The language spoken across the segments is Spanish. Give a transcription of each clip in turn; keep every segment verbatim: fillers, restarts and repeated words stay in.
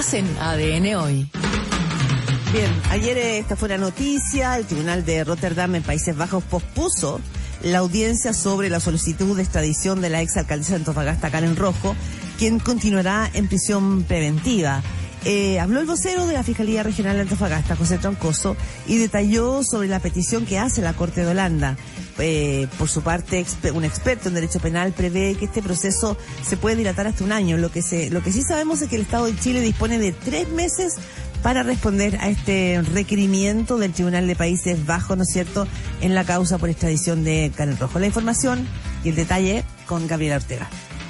En A D N Hoy. Bien, ayer esta fue la noticia. El Tribunal de Rotterdam en Países Bajos pospuso la audiencia sobre la solicitud de extradición de la exalcaldesa de Antofagasta, Karen Rojo, quien continuará en prisión preventiva. Eh, habló el vocero de la Fiscalía Regional de Antofagasta, José Troncoso, y detalló sobre la petición que hace la Corte de Holanda. Eh, por su parte, exper- un experto en derecho penal prevé que este proceso se puede dilatar hasta un año. Lo que se, lo que sí sabemos es que el Estado de Chile dispone de tres meses para responder a este requerimiento del Tribunal de Países Bajos, ¿no es cierto?, en la causa por extradición de Karen Rojo. La información y el detalle con Gabriela Ortega.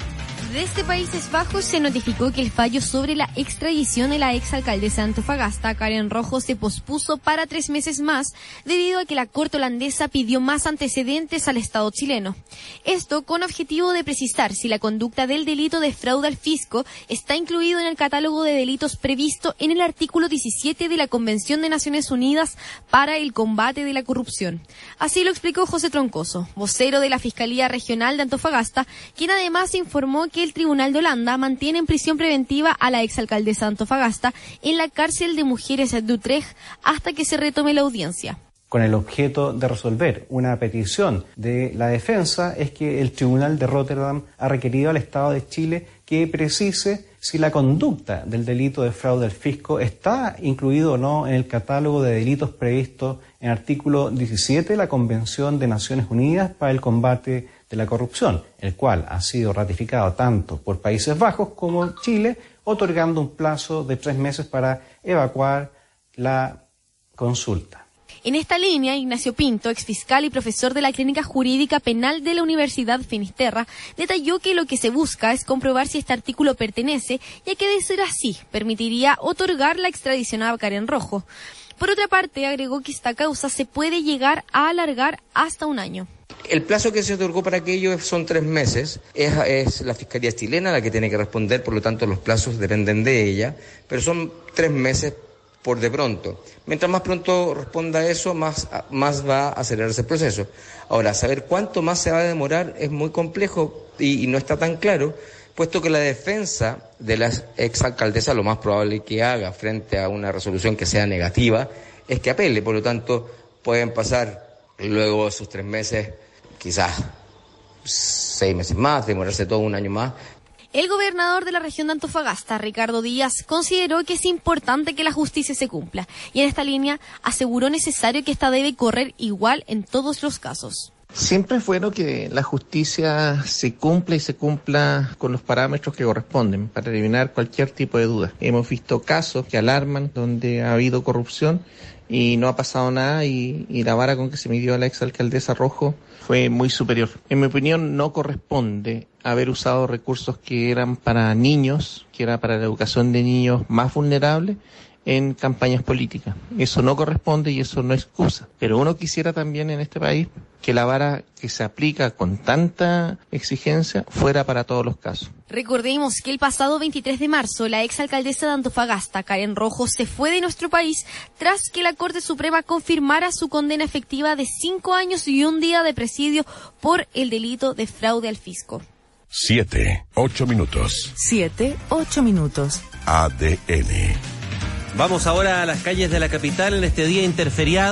Desde Países Bajos se notificó que el fallo sobre la extradición de la exalcaldesa de Antofagasta, Karen Rojo, se pospuso para tres meses más debido a que la Corte holandesa pidió más antecedentes al Estado chileno. Esto con objetivo de precisar si la conducta del delito de fraude al fisco está incluido en el catálogo de delitos previsto en el artículo diecisiete de la Convención de Naciones Unidas para el combate de la corrupción. Así lo explicó José Troncoso, vocero de la Fiscalía Regional de Antofagasta, quien además informó que el Tribunal de Holanda mantiene en prisión preventiva a la exalcaldesa de Antofagasta en la cárcel de mujeres de Utrecht hasta que se retome la audiencia. Con el objeto de resolver una petición de la defensa, es que el Tribunal de Rotterdam ha requerido al Estado de Chile que precise si la conducta del delito de fraude al fisco está incluido o no en el catálogo de delitos previstos en el artículo diecisiete de la Convención de Naciones Unidas para el combate de la corrupción, el cual ha sido ratificado tanto por Países Bajos como Chile, otorgando un plazo de tres meses para evacuar la consulta. En esta línea, Ignacio Pinto, exfiscal y profesor de la Clínica Jurídica Penal de la Universidad Finisterra, detalló que lo que se busca es comprobar si este artículo pertenece, ya que de ser así, permitiría otorgar la extradición a Karen Rojo. Por otra parte, agregó que esta causa se puede llegar a alargar hasta un año. El plazo que se otorgó para aquello son tres meses. Es, es la Fiscalía chilena la que tiene que responder, por lo tanto los plazos dependen de ella, pero son tres meses por de pronto. Mientras más pronto responda eso, más, más va a acelerarse el proceso. Ahora, saber cuánto más se va a demorar es muy complejo y, y no está tan claro, puesto que la defensa de la exalcaldesa lo más probable que haga frente a una resolución que sea negativa es que apele. Por lo tanto, pueden pasar luego esos tres meses, quizás seis meses más, demorarse todo un año más. El gobernador de la región de Antofagasta, Ricardo Díaz, consideró que es importante que la justicia se cumpla y en esta línea aseguró necesario que esta debe correr igual en todos los casos. Siempre es bueno que la justicia se cumpla y se cumpla con los parámetros que corresponden para eliminar cualquier tipo de duda. Hemos visto casos que alarman donde ha habido corrupción y no ha pasado nada y, y la vara con que se midió a la exalcaldesa Rojo fue muy superior. En mi opinión, no corresponde haber usado recursos que eran para niños, que era para la educación de niños más vulnerables, en campañas políticas. Eso no corresponde y eso no excusa. Pero uno quisiera también en este país que la vara que se aplica con tanta exigencia fuera para todos los casos. Recordemos que el pasado veintitrés de marzo la exalcaldesa de Antofagasta, Karen Rojo, se fue de nuestro país tras que la Corte Suprema confirmara su condena efectiva de cinco años y un día de presidio por el delito de fraude al fisco. Siete, ocho minutos. Siete, ocho minutos. A D N. Vamos ahora a las calles de la capital en este día interferiado.